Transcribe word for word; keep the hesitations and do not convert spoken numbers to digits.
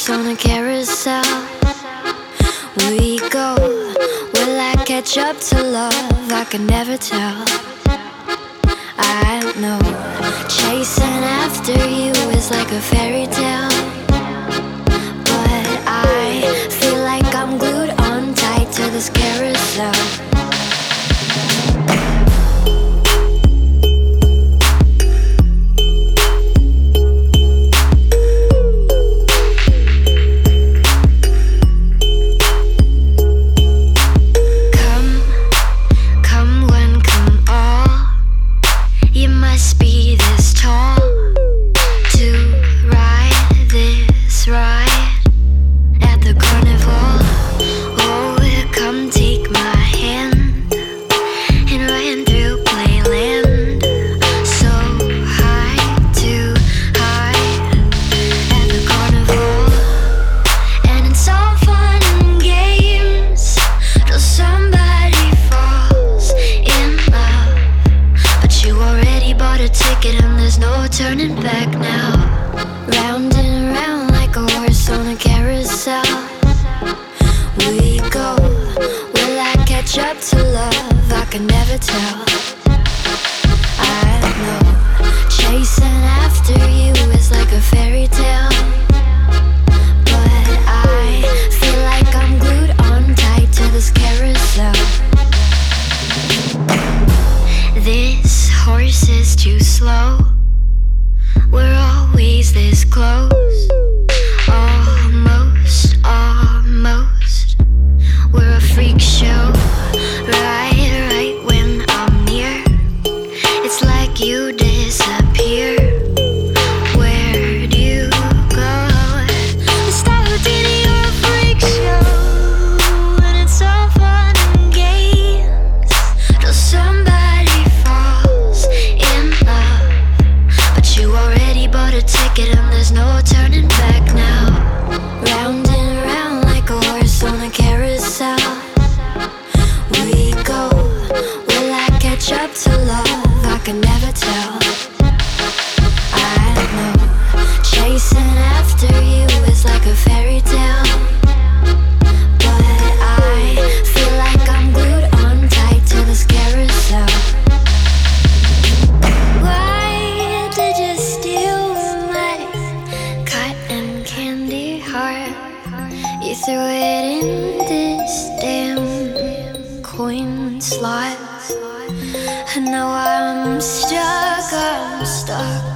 horse on a carousel. We go, will I catch up to love? I can never tell. I know, chasing after you is like a fairy tale, but I feel like I'm glued on tight to this carousel. Must be this tall to ride this ride at the carnival. Oh, come take my hand and run through playland. So high, too high at the carnival. And it's all fun and games till somebody falls in love, but you already bought a ticket and there's no turning back now. Round and round like a horse on a carousel. We go, will I catch up to love? I can never tell. I know, chasing after you is like a fairy tale, but I feel like I'm glued on tight to this carousel. This horse is too slow. We're always this close. Almost, almost. We're a freak show. Right, right when I'm near, it's like you disappear. Where do you go? The style of Diddy, you're a freak show, and it's all fun and games till somebody falls in love, but you already bought a ticket and there's no turning back now. Round and round like a horse on a carousel. We go, will I catch up to love? I can never tell. I know, chasing after you is like a fairy tale, but I feel like I'm glued on tight to this carousel. Why did you steal my cotton candy heart? You threw it in this damn coin slot, and now I'm stuck, I'm stuck